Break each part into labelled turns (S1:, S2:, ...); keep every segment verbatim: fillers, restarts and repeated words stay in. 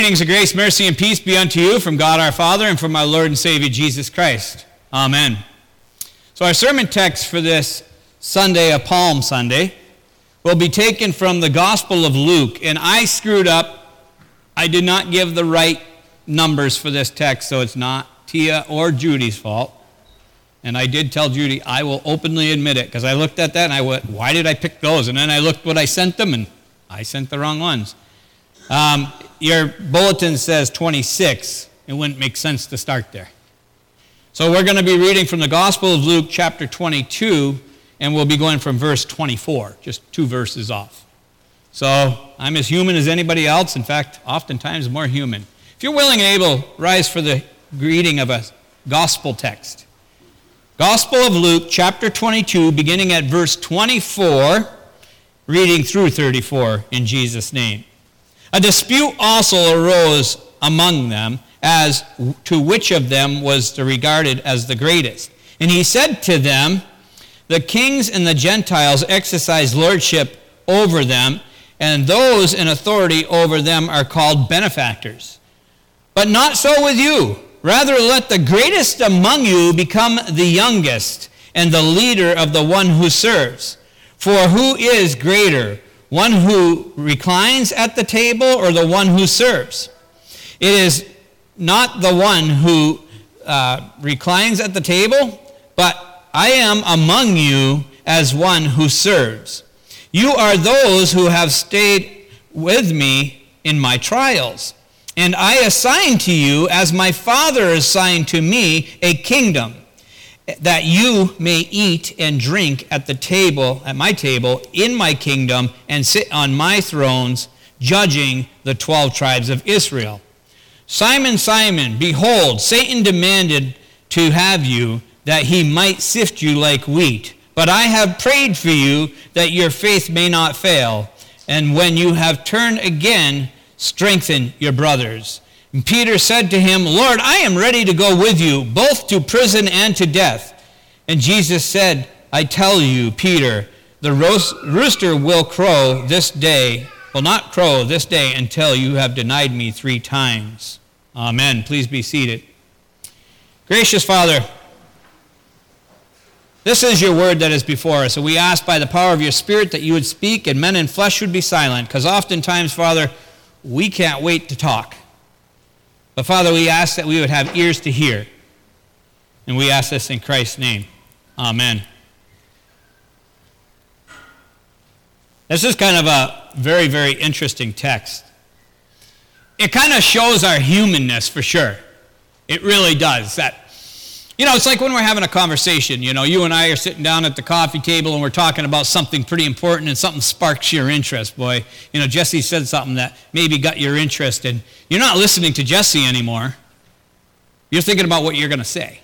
S1: Greetings of grace, mercy, and peace be unto you from God our Father and from our Lord and Savior Jesus Christ. Amen. So our sermon text for this Sunday, a Palm Sunday, will be taken from the Gospel of Luke. And I screwed up. I did not give the right numbers for this text, so it's not Tia or Judy's fault. And I did tell Judy, I will openly admit it, because I looked at that and I went, why did I pick those? And then I looked what I sent them, and I sent the wrong ones. Um, your bulletin says twenty-six. It wouldn't make sense to start there. So we're going to be reading from the Gospel of Luke, chapter twenty-two, and we'll be going from verse twenty-four, just two verses off. So I'm as human as anybody else. In fact, oftentimes more human. If you're willing and able, rise for the reading of a gospel text. Gospel of Luke, chapter twenty-two, beginning at verse twenty-four, reading through thirty-four in Jesus' name. A dispute also arose among them as to which of them was regarded as the greatest. And he said to them, the kings and the Gentiles exercise lordship over them, and those in authority over them are called benefactors. But not so with you. Rather, let the greatest among you become the youngest, and the leader of the one who serves. For who is greater, one who reclines at the table or the one who serves? It is not the one who uh, reclines at the table, but I am among you as one who serves. You are those who have stayed with me in my trials. And I assign to you, as my Father assigned to me, a kingdom, that you may eat and drink at the table, at my table, in my kingdom, and sit on my thrones, judging the twelve tribes of Israel. Simon, Simon, behold, Satan demanded to have you, that he might sift you like wheat. But I have prayed for you, that your faith may not fail. And when you have turned again, strengthen your brothers. And Peter said to him, Lord, I am ready to go with you, both to prison and to death. And Jesus said, I tell you, Peter, the rooster will crow this day, will not crow this day until you have denied me three times. Amen. Please be seated. Gracious Father, this is your word that is before us. And we ask by the power of your Spirit that you would speak and men in flesh would be silent. Because oftentimes, Father, we can't wait to talk. But Father, we ask that we would have ears to hear. And we ask this in Christ's name. Amen. This is kind of a very, very interesting text. It kind of shows our humanness for sure. It really does. That, you know, it's like when we're having a conversation. You know, you and I are sitting down at the coffee table and we're talking about something pretty important and something sparks your interest, boy. You know, Jesse said something that maybe got your interest and you're not listening to Jesse anymore. You're thinking about what you're going to say.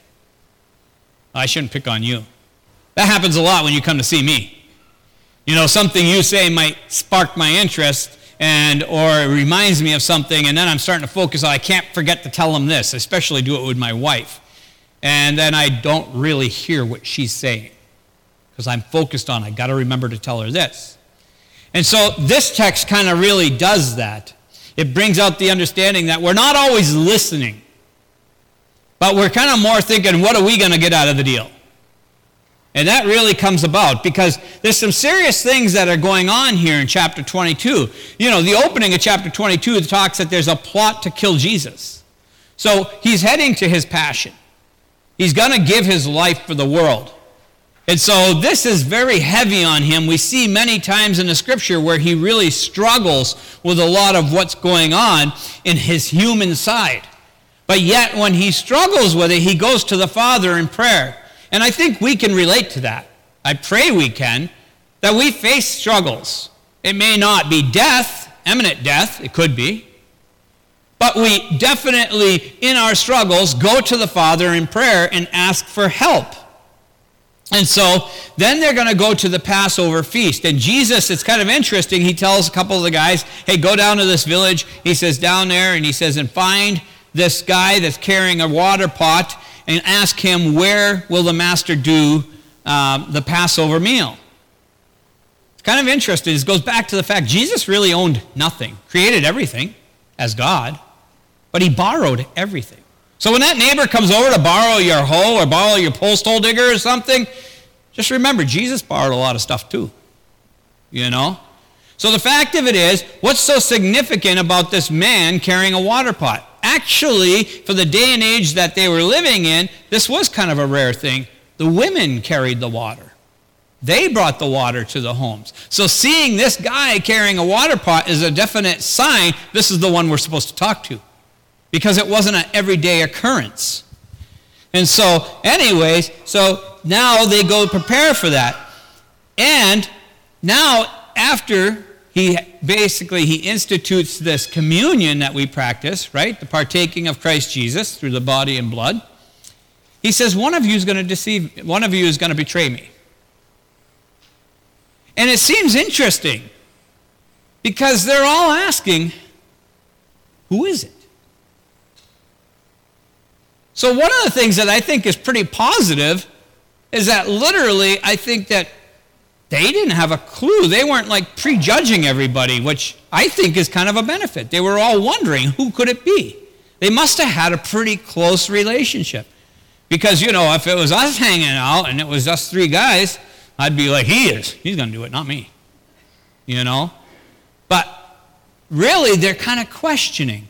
S1: I shouldn't pick on you. That happens a lot when you come to see me. You know, something you say might spark my interest and or it reminds me of something, and then I'm starting to focus on, I can't forget to tell them this, especially do it with my wife. And then I don't really hear what she's saying because I'm focused on, I got to remember to tell her this. And so this text kind of really does that. It brings out the understanding that we're not always listening, but we're kind of more thinking, what are we going to get out of the deal? And that really comes about because there's some serious things that are going on here in chapter twenty-two. You know, the opening of chapter twenty-two talks that there's a plot to kill Jesus. So he's heading to his passion. He's going to give his life for the world. And so this is very heavy on him. We see many times in the scripture where he really struggles with a lot of what's going on in his human side. But yet when he struggles with it, he goes to the Father in prayer. And I think we can relate to that. I pray we can, that we face struggles. It may not be death, imminent death, it could be. But we definitely, in our struggles, go to the Father in prayer and ask for help. And so then they're going to go to the Passover feast. And Jesus, it's kind of interesting, he tells a couple of the guys, hey, go down to this village. He says, down there, and he says, and find this guy that's carrying a water pot and ask him, where will the master do um, the Passover meal? It's kind of interesting. It goes back to the fact Jesus really owned nothing, created everything as God. but he borrowed everything. So when that neighbor comes over to borrow your hoe or borrow your post hole digger or something, just remember, Jesus borrowed a lot of stuff too. You know? So the fact of it is, what's so significant about this man carrying a water pot? Actually, for the day and age that they were living in, this was kind of a rare thing. The women carried the water. They brought the water to the homes. So seeing this guy carrying a water pot is a definite sign this is the one we're supposed to talk to, because it wasn't an everyday occurrence. And so, anyways, so now they go prepare for that. And now, after he basically he institutes this communion that we practice, right? The partaking of Christ Jesus through the body and blood. He says, one of you is going to deceive, one of you is going to betray me. And it seems interesting because they're all asking, who is it? So one of the things that I think is pretty positive is that literally I think that they didn't have a clue. They weren't like prejudging everybody, which I think is kind of a benefit. They were all wondering, who could it be? They must have had a pretty close relationship. Because, you know, if it was us hanging out and it was us three guys, I'd be like, he is. He's going to do it, not me. You know? But really, they're kind of questioning.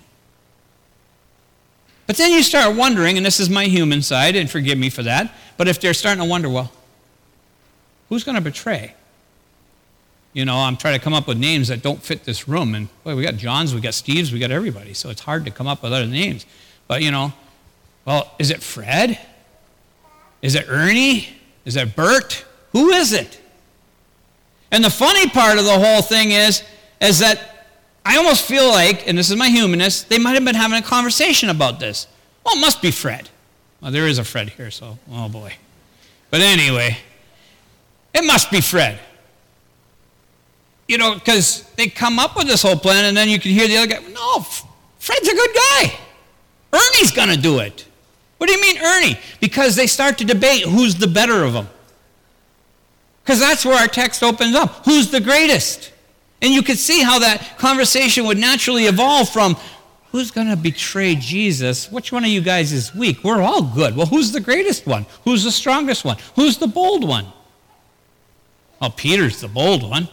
S1: But then you start wondering, and this is my human side, and forgive me for that, but if they're starting to wonder, well, who's going to betray? You know, I'm trying to come up with names that don't fit this room. And, boy, we got Johns, we got Steves, we got everybody. So it's hard to come up with other names. But, you know, well, is it Fred? Is it Ernie? Is it Bert? Who is it? And the funny part of the whole thing is, is that I almost feel like, and this is my humanness, they might have been having a conversation about this. Well, it must be Fred. Well, there is a Fred here, so, oh boy. But anyway, it must be Fred. You know, because they come up with this whole plan, and then you can hear the other guy, no, Fred's a good guy. Ernie's going to do it. What do you mean Ernie? Because they start to debate who's the better of them. Because that's where our text opens up. Who's the greatest? And you could see how that conversation would naturally evolve from, who's going to betray Jesus? Which one of you guys is weak? We're all good. Well, who's the greatest one? Who's the strongest one? Who's the bold one? Well, Peter's the bold one.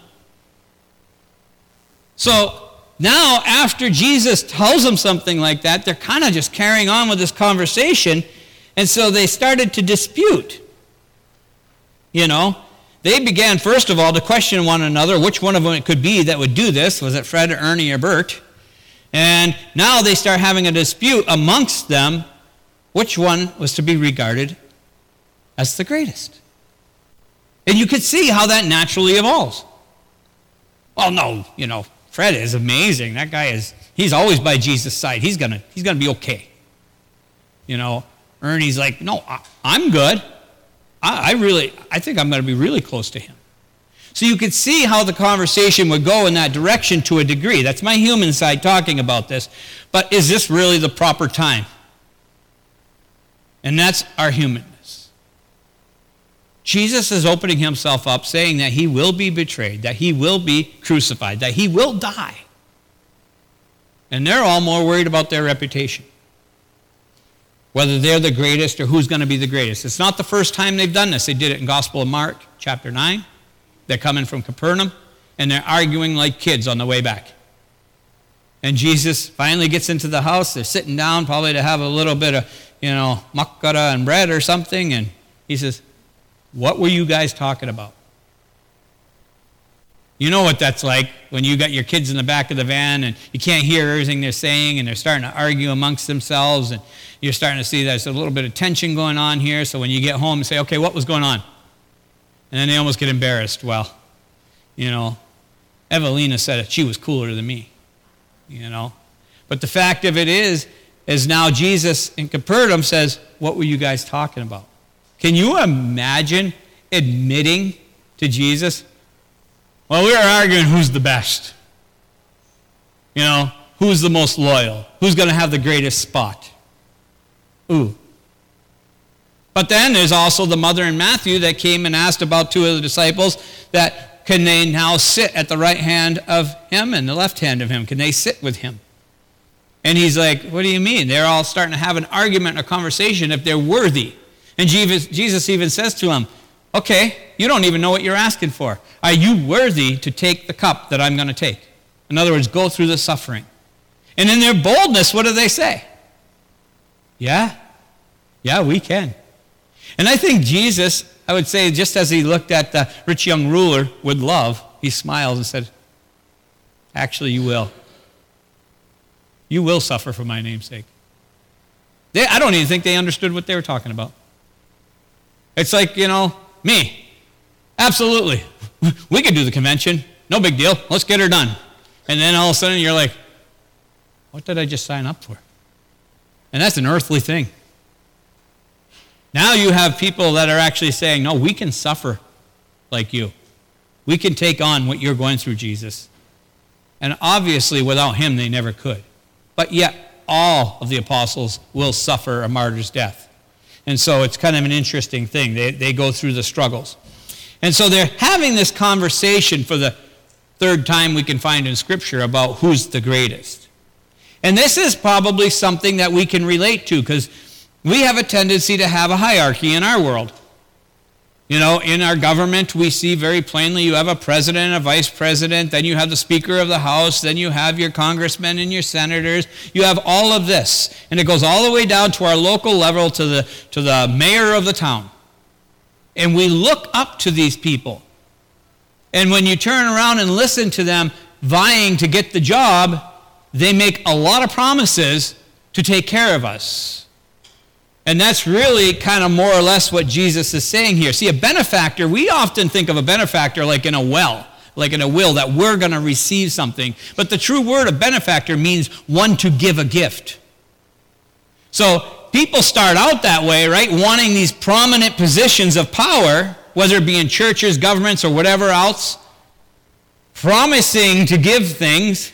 S1: So now, after Jesus tells them something like that, they're kind of just carrying on with this conversation. And so they started to dispute. You know, they began, first of all, to question one another which one of them it could be that would do this. Was it Fred, Ernie, or Bert? And now they start having a dispute amongst them which one was to be regarded as the greatest. And you could see how that naturally evolves. Well, no, you know, Fred is amazing. That guy is, he's always by Jesus' side. He's going to he's gonna be okay. You know, Ernie's like, no, I, I'm good. I, I really, I think I'm going to be really close to him. So you could see how the conversation would go in that direction to a degree. That's my human side talking about this. But is this really the proper time? And that's our humanness. Jesus is opening himself up, saying that he will be betrayed, that he will be crucified, that he will die. And they're all more worried about their reputation, whether they're the greatest or who's going to be the greatest. It's not the first time they've done this. They did it in Gospel of Mark, chapter nine. They're coming from Capernaum, and they're arguing like kids on the way back. And Jesus finally gets into the house. They're sitting down probably to have a little bit of, you know, makkara and bread or something. And he says, what were you guys talking about? You know what that's like when you got your kids in the back of the van and you can't hear everything they're saying and they're starting to argue amongst themselves and you're starting to see there's a little bit of tension going on here. So when you get home and say, okay, what was going on? And then they almost get embarrassed. Well, you know, Evelina said it. She was cooler than me, you know. But the fact of it is, is now Jesus in Capernaum says, what were you guys talking about? Can you imagine admitting to Jesus, well, we were arguing who's the best. You know, who's the most loyal? Who's going to have the greatest spot? Ooh. But then there's also the mother in Matthew that came and asked about two of the disciples that can they now sit at the right hand of him and the left hand of him? Can they sit with him? And he's like, what do you mean? They're all starting to have an argument, a conversation if they're worthy. And Jesus even says to them, okay, you don't even know what you're asking for. Are you worthy to take the cup that I'm going to take? In other words, go through the suffering. And in their boldness, what do they say? Yeah, yeah, we can. And I think Jesus, I would say, just as he looked at the rich young ruler with love, he smiled and said, actually, you will. You will suffer for my name's sake. They, I don't even think they understood what they were talking about. It's like, you know, me. Absolutely. We could do the convention. No big deal. Let's get her done. And then all of a sudden you're like, what did I just sign up for? And that's an earthly thing. Now you have people that are actually saying, no, we can suffer like you. We can take on what you're going through, Jesus. And obviously without him they never could. But yet all of the apostles will suffer a martyr's death. And so it's kind of an interesting thing. They, they go through the struggles. And so they're having this conversation for the third time we can find in Scripture about who's the greatest. And this is probably something that we can relate to because we have a tendency to have a hierarchy in our world. You know, in our government, we see very plainly you have a president and a vice president, then you have the Speaker of the House, then you have your congressmen and your senators. You have all of this. And it goes all the way down to our local level, to the, to the mayor of the town. And we look up to these people. And when you turn around and listen to them vying to get the job, they make a lot of promises to take care of us. And that's really kind of more or less what Jesus is saying here. See, a benefactor, we often think of a benefactor like in a well, like in a will, that we're going to receive something. But the true word of benefactor means one to give a gift. So people start out that way, right, wanting these prominent positions of power, whether it be in churches, governments, or whatever else, promising to give things,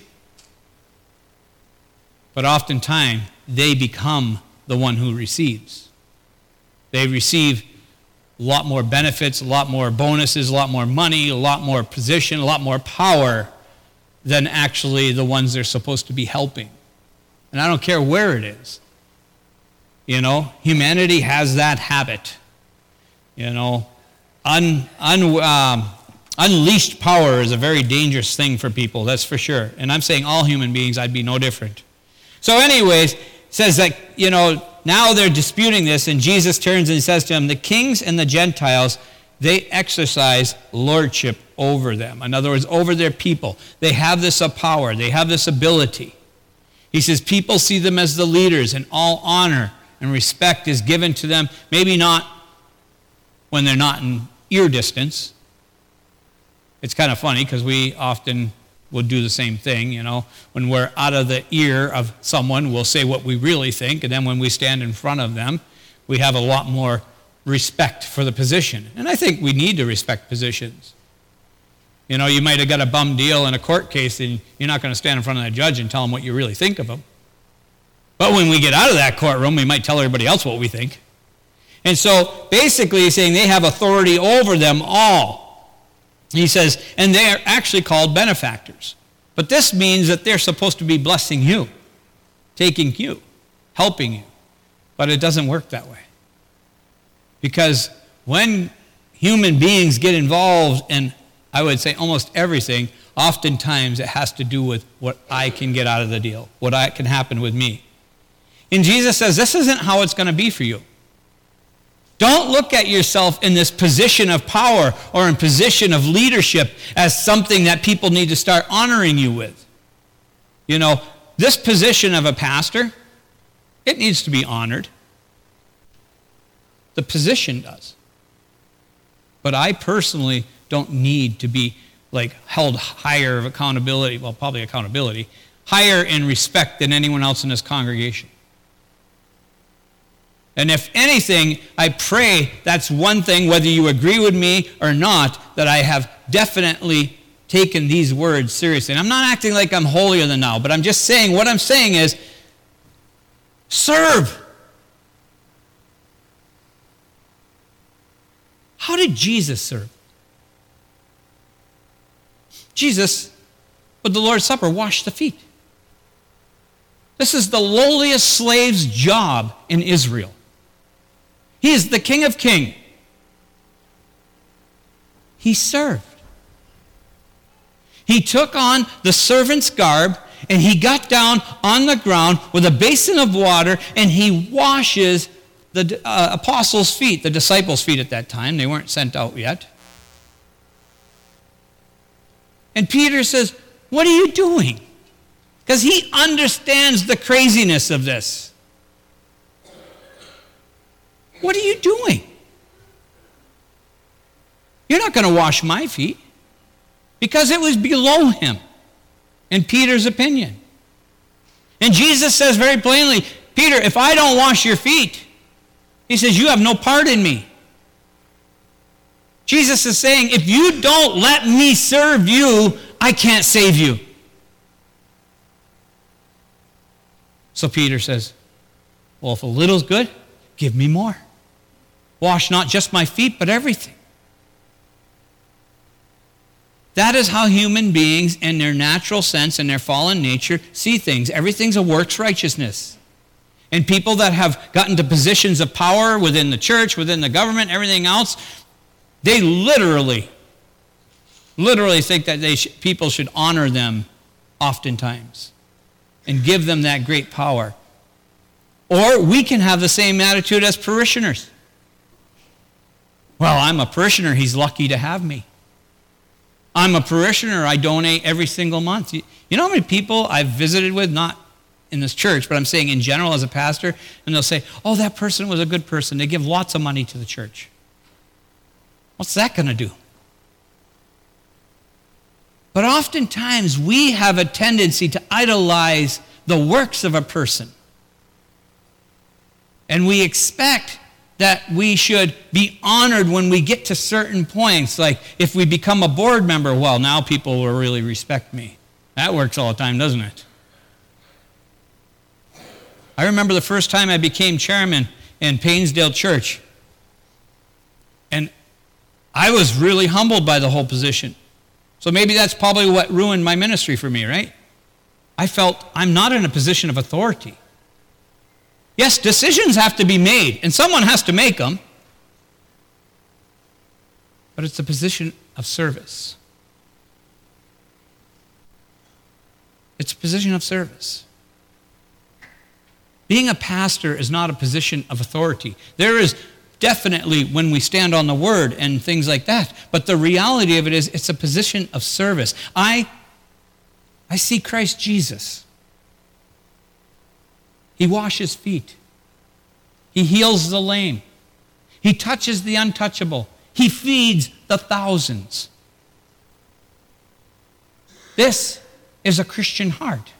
S1: but oftentimes they become the one who receives. They receive a lot more benefits, a lot more bonuses, a lot more money, a lot more position, a lot more power than actually the ones they're supposed to be helping. And I don't care where it is. You know, humanity has that habit. You know, un, un, um, unleashed power is a very dangerous thing for people, that's for sure. And I'm saying all human beings, I'd be no different. So anyways, says that, you know, now they're disputing this, and Jesus turns and he says to them, the kings and the Gentiles, they exercise lordship over them. In other words, over their people. They have this power. They have this ability. He says people see them as the leaders, and all honor and respect is given to them. Maybe not when they're not in ear distance. It's kind of funny because we often will do the same thing, you know. When we're out of the ear of someone, we'll say what we really think, and then when we stand in front of them, we have a lot more respect for the position. And I think we need to respect positions. You know, you might have got a bum deal in a court case, and you're not going to stand in front of the judge and tell him what you really think of him. But when we get out of that courtroom, we might tell everybody else what we think. And so basically he's saying they have authority over them all. He says, and they are actually called benefactors. But this means that they're supposed to be blessing you, taking you, helping you. But it doesn't work that way. Because when human beings get involved in, I would say, almost everything, oftentimes it has to do with what I can get out of the deal, what I, can happen with me. And Jesus says, this isn't how it's going to be for you. Don't look at yourself in this position of power or in position of leadership as something that people need to start honoring you with. You know, this position of a pastor, it needs to be honored. The position does. But I personally don't need to be like held higher of accountability, well, probably accountability, higher in respect than anyone else in this congregation. And if anything, I pray that's one thing, whether you agree with me or not, that I have definitely taken these words seriously. And I'm not acting like I'm holier than thou, but I'm just saying, what I'm saying is, serve. How did Jesus serve? Jesus, with the Lord's Supper, washed the feet. This is the lowliest slave's job in Israel. He is the King of Kings. He served. He took on the servant's garb, and he got down on the ground with a basin of water, and he washes the uh, apostles' feet, the disciples' feet at that time. They weren't sent out yet. And Peter says, "What are you doing?" Because he understands the craziness of this. What are you doing? You're not going to wash my feet. Because it was below him, in Peter's opinion. And Jesus says very plainly, Peter, if I don't wash your feet, he says, you have no part in me. Jesus is saying, if you don't let me serve you, I can't save you. So Peter says, well, if a little's good, give me more. Wash not just my feet, but everything. That is how human beings, in their natural sense, in their fallen nature, see things. Everything's a works righteousness. And people that have gotten to positions of power within the church, within the government, everything else, they literally, literally think that they sh- people should honor them oftentimes and give them that great power. Or we can have the same attitude as parishioners. Well, I'm a parishioner. He's lucky to have me. I'm a parishioner. I donate every single month. You, you know how many people I've visited with, not in this church, but I'm saying in general as a pastor, and they'll say, oh, that person was a good person. They give lots of money to the church. What's that going to do? But oftentimes we have a tendency to idolize the works of a person. And we expect that we should be honored when we get to certain points. Like if we become a board member, well, now people will really respect me. That works all the time, doesn't it? I remember the first time I became chairman in Painesdale Church. And I was really humbled by the whole position. So maybe that's probably what ruined my ministry for me, right? I felt I'm not in a position of authority. Yes, decisions have to be made, and someone has to make them. But it's a position of service. It's a position of service. Being a pastor is not a position of authority. There is definitely when we stand on the word and things like that, but the reality of it is it's a position of service. I, I see Christ Jesus. He washes feet. He heals the lame. He touches the untouchable. He feeds the thousands. This is a Christian heart.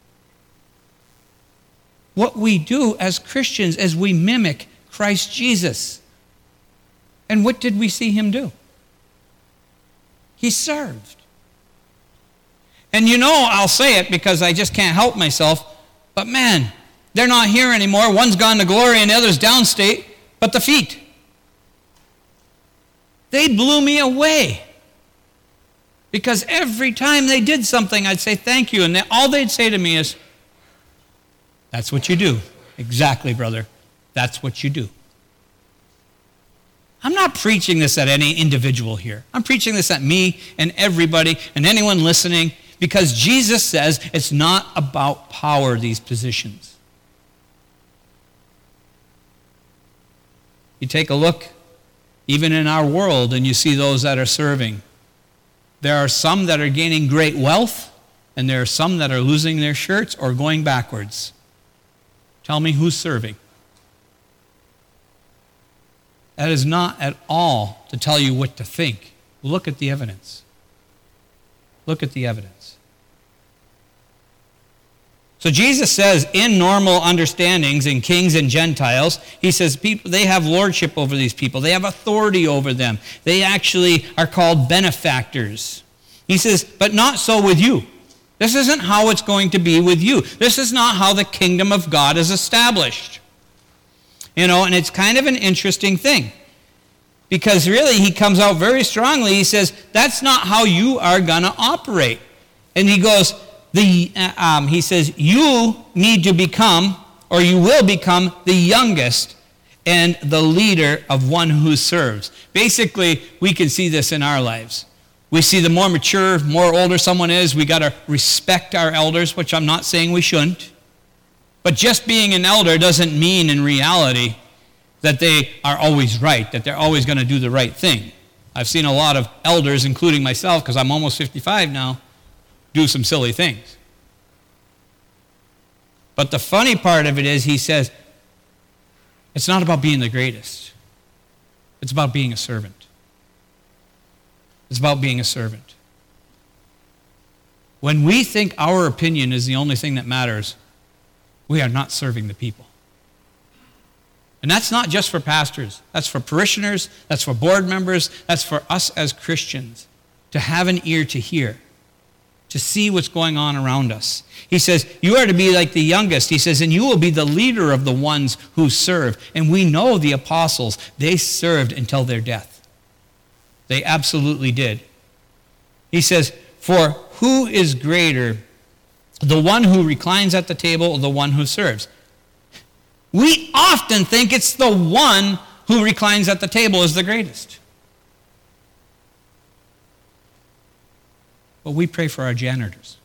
S1: What we do as Christians is we mimic Christ Jesus. And what did we see him do? He served. And you know, I'll say it because I just can't help myself, but man, they're not here anymore. One's gone to glory and the other's downstate, but the feet. They blew me away. Because every time they did something, I'd say thank you. And they, all they'd say to me is, that's what you do. Exactly, brother. That's what you do. I'm not preaching this at any individual here. I'm preaching this at me and everybody and anyone listening because Jesus says it's not about power, these positions. You take a look, even in our world, and you see those that are serving. There are some that are gaining great wealth, and there are some that are losing their shirts or going backwards. Tell me who's serving. That is not at all to tell you what to think. Look at the evidence. Look at the evidence. So Jesus says in normal understandings in kings and Gentiles, he says people they have lordship over these people. They have authority over them. They actually are called benefactors. He says, but not so with you. This isn't how it's going to be with you. This is not how the kingdom of God is established. You know, and it's kind of an interesting thing. Because really, he comes out very strongly. He says, that's not how you are going to operate. And he goes, the um, he says, you need to become, or you will become the youngest and the leader of one who serves. Basically, we can see this in our lives. We see the more mature, more older someone is, we got to respect our elders, which I'm not saying we shouldn't. But just being an elder doesn't mean in reality that they are always right, that they're always going to do the right thing. I've seen a lot of elders, including myself, because I'm almost fifty-five now, do some silly things. But the funny part of it is, he says, it's not about being the greatest. It's about being a servant. It's about being a servant. When we think our opinion is the only thing that matters, we are not serving the people. And that's not just for pastors. That's for parishioners. That's for board members. That's for us as Christians to have an ear to hear, to see what's going on around us. He says, you are to be like the youngest. He says, and you will be the leader of the ones who serve. And we know the apostles, they served until their death. They absolutely did. He says, for who is greater, the one who reclines at the table or the one who serves? We often think it's the one who reclines at the table is the greatest. But we pray for our janitors.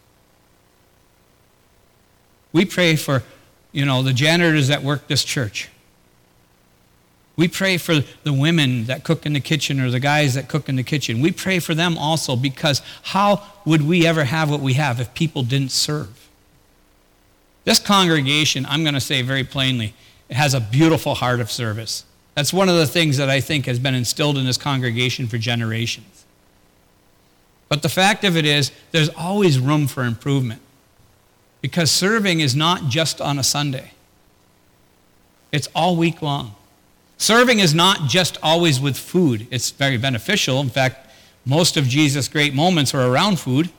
S1: We pray for, you know, the janitors that work this church. We pray for the women that cook in the kitchen or the guys that cook in the kitchen. We pray for them also, because how would we ever have what we have if people didn't serve? This congregation, I'm going to say very plainly, it has a beautiful heart of service. That's one of the things that I think has been instilled in this congregation for generations. But the fact of it is, there's always room for improvement, because serving is not just on a Sunday. It's all week long. Serving is not just always with food. It's very beneficial. In fact, most of Jesus' great moments are around food.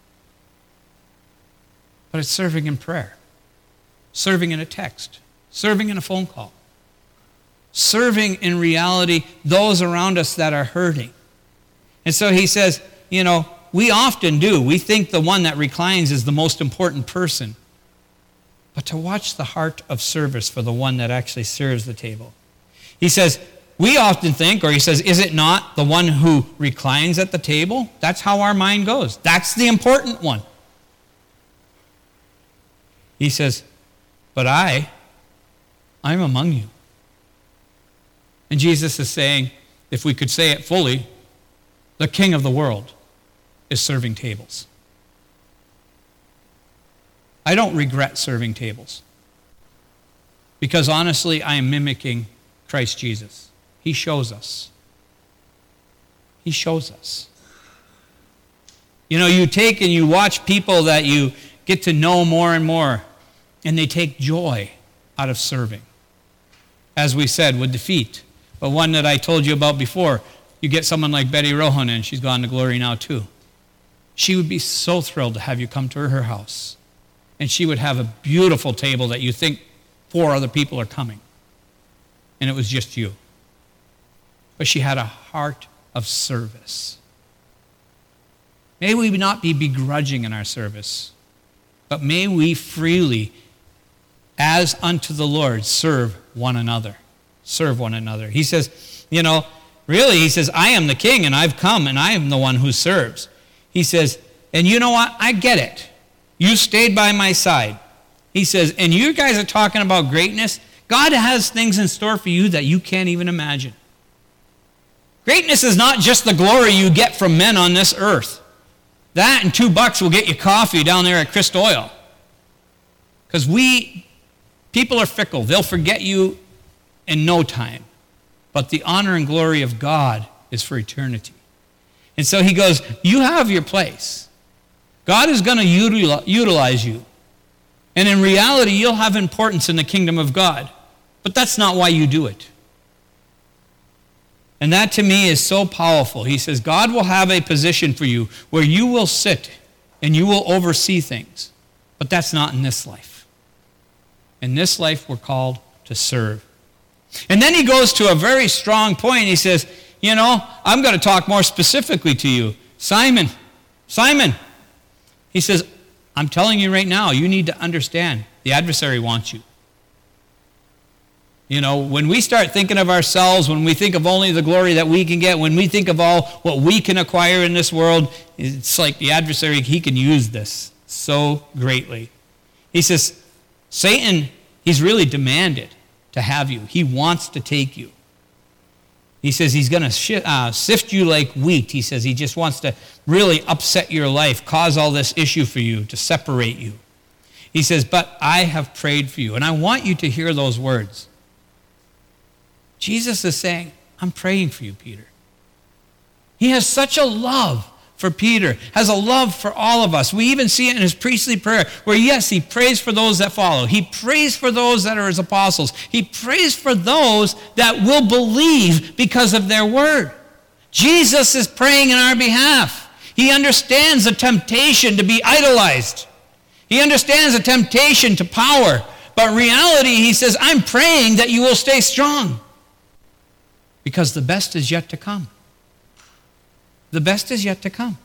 S1: But it's serving in prayer, serving in a text, serving in a phone call, serving in reality those around us that are hurting. And so he says, you know, we often do. We think the one that reclines is the most important person. But to watch the heart of service for the one that actually serves the table. He says, we often think, or he says, is it not the one who reclines at the table? That's how our mind goes. That's the important one. He says, but I, I'm among you. And Jesus is saying, if we could say it fully, the king of the world is serving tables. I don't regret serving tables, because honestly, I am mimicking Christ Jesus. He shows us. He shows us. You know, you take and you watch people that you get to know more and more, and they take joy out of serving. As we said, with defeat. But one that I told you about before, you get someone like Betty Rohan, she's gone to glory now too. She would be so thrilled to have you come to her house. And she would have a beautiful table that you think four other people are coming. And it was just you. But she had a heart of service. May we not be begrudging in our service, but may we freely, as unto the Lord, serve one another. Serve one another. He says, you know, really, he says, I am the king and I've come and I am the one who serves. He says, and you know what? I get it. You stayed by my side. He says, and you guys are talking about greatness. God has things in store for you that you can't even imagine. Greatness is not just the glory you get from men on this earth. That and two bucks will get you coffee down there at Christ Oil. Because we, people are fickle. They'll forget you in no time. But the honor and glory of God is for eternity. And so he goes, you have your place. God is going to utilize you. And in reality, you'll have importance in the kingdom of God. But that's not why you do it. And that to me is so powerful. He says, God will have a position for you where you will sit and you will oversee things. But that's not in this life. In this life, we're called to serve. And then he goes to a very strong point. He says, you know, I'm going to talk more specifically to you. Simon, Simon, he says, I'm telling you right now, you need to understand the adversary wants you. You know, when we start thinking of ourselves, when we think of only the glory that we can get, when we think of all what we can acquire in this world, it's like the adversary, he can use this so greatly. He says, Satan, he's really demanded to have you. He wants to take you. He says he's going to sh- uh, sift you like wheat. He says he just wants to really upset your life, cause all this issue for you, to separate you. He says, but I have prayed for you. And I want you to hear those words. Jesus is saying, I'm praying for you, Peter. He has such a love for Peter, has a love for all of us. We even see it in his priestly prayer, where yes, he prays for those that follow. He prays for those that are his apostles. He prays for those that will believe because of their word. Jesus is praying in our behalf. He understands the temptation to be idolized. He understands the temptation to power. But reality, he says, I'm praying that you will stay strong, because the best is yet to come. The best is yet to come.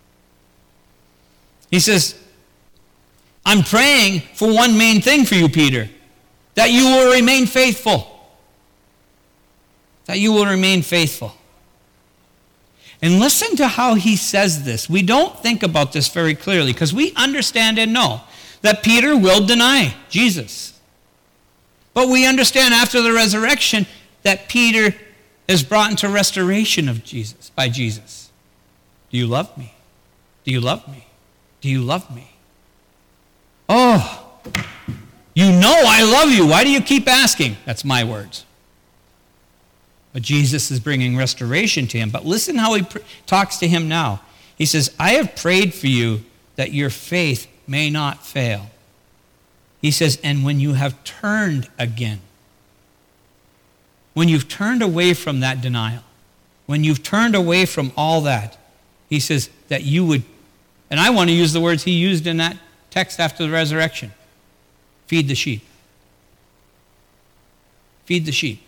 S1: He says, I'm praying for one main thing for you, Peter, that you will remain faithful. That you will remain faithful. And listen to how he says this. We don't think about this very clearly, because we understand and know that Peter will deny Jesus. But we understand after the resurrection that Peter is brought into restoration of Jesus, by Jesus. Do you love me? Do you love me? Do you love me? Oh, you know I love you. Why do you keep asking? That's my words. But Jesus is bringing restoration to him. But listen how he pr- talks to him now. He says, I have prayed for you that your faith may not fail. He says, and when you have turned again, when you've turned away from that denial, when you've turned away from all that, he says that you would, and I want to use the words he used in that text after the resurrection, feed the sheep. Feed the sheep.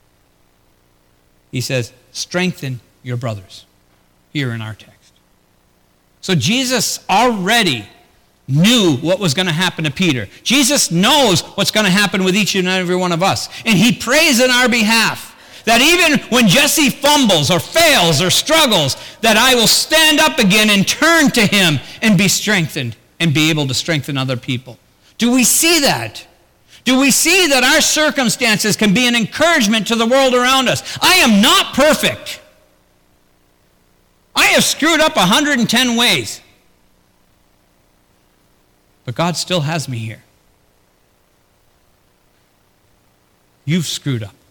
S1: He says, strengthen your brothers, here in our text. So Jesus already knew what was going to happen to Peter. Jesus knows what's going to happen with each and every one of us. And he prays in our behalf that even when Jesse fumbles or fails or struggles, that I will stand up again and turn to him and be strengthened and be able to strengthen other people. Do we see that? Do we see that our circumstances can be an encouragement to the world around us? I am not perfect. I have screwed up one hundred ten ways. But God still has me here. You've screwed up.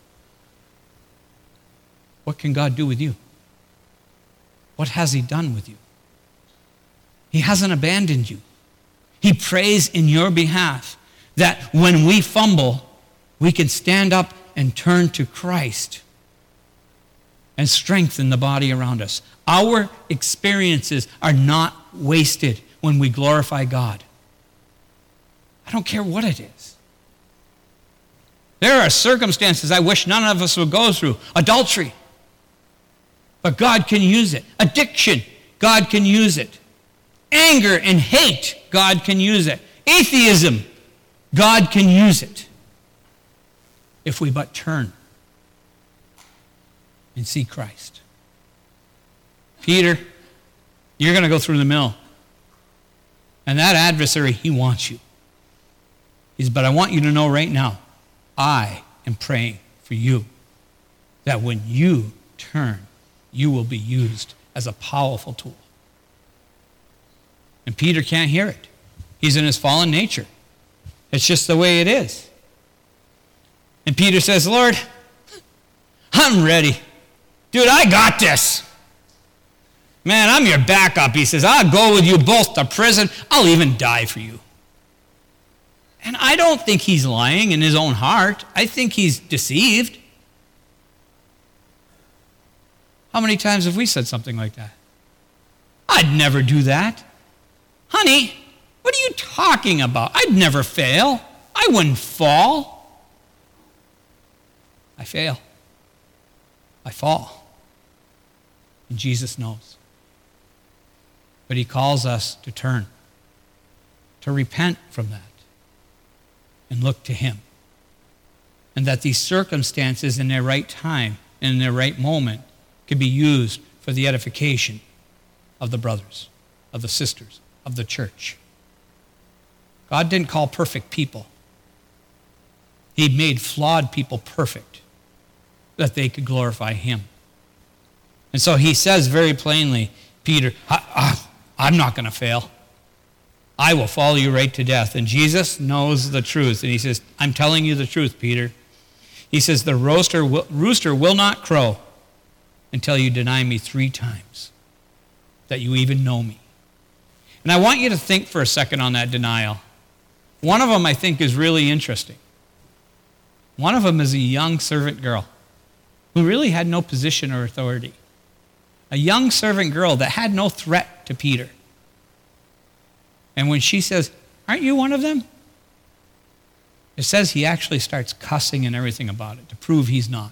S1: What can God do with you? What has he done with you? He hasn't abandoned you. He prays in your behalf that when we fumble, we can stand up and turn to Christ and strengthen the body around us. Our experiences are not wasted when we glorify God. I don't care what it is. There are circumstances I wish none of us would go through. Adultery. But God can use it. Addiction. God can use it. Anger and hate. God can use it. Atheism. God can use it. If we but turn and see Christ. Peter, you're going to go through the mill. And that adversary, he wants you. He says, but I want you to know right now, I am praying for you, that when you turn, you will be used as a powerful tool. And Peter can't hear it. He's in his fallen nature. It's just the way it is. And Peter says, Lord, I'm ready. Dude, I got this. Man, I'm your backup. He says, I'll go with you both to prison. I'll even die for you. And I don't think he's lying in his own heart. I think he's deceived. How many times have we said something like that? I'd never do that. Honey, what are you talking about? I'd never fail. I wouldn't fall. I fail. I fall. And Jesus knows. But he calls us to turn. to repent from that and look to him. And that these circumstances in their right time and in their right moment could be used for the edification of the brothers, of the sisters, of the church. God didn't call perfect people. He made flawed people perfect, that they could glorify him. And so he says very plainly, Peter, I, I, I'm not going to fail. I will follow you right to death. And Jesus knows the truth. And he says, I'm telling you the truth, Peter. He says, the rooster will, rooster will not crow until you deny me three times, that you even know me. And I want you to think for a second on that denial. One of them, I think, is really interesting. One of them is a young servant girl who really had no position or authority. A young servant girl that had no threat to Peter. And when she says, aren't you one of them? It says he actually starts cussing and everything about it to prove he's not.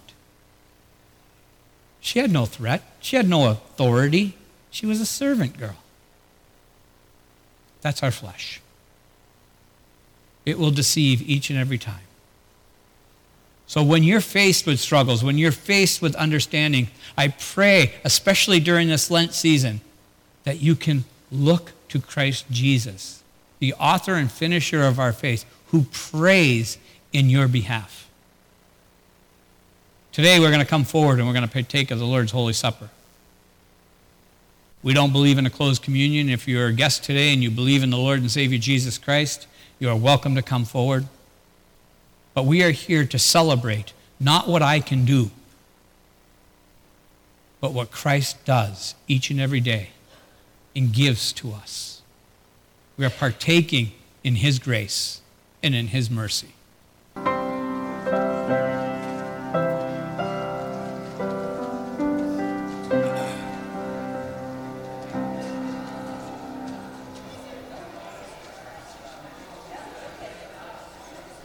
S1: She had no threat. She had no authority. She was a servant girl. That's our flesh. It will deceive each and every time. So when you're faced with struggles, when you're faced with understanding, I pray, especially during this Lent season, that you can look to Christ Jesus, the author and finisher of our faith, who prays in your behalf. Today we're going to come forward and we're going to partake of the Lord's Holy Supper. We don't believe in a closed communion. If you're a guest today and you believe in the Lord and Savior Jesus Christ, you are welcome to come forward. But we are here to celebrate not what I can do, but what Christ does each and every day and gives to us. We are partaking in his grace and in his mercy.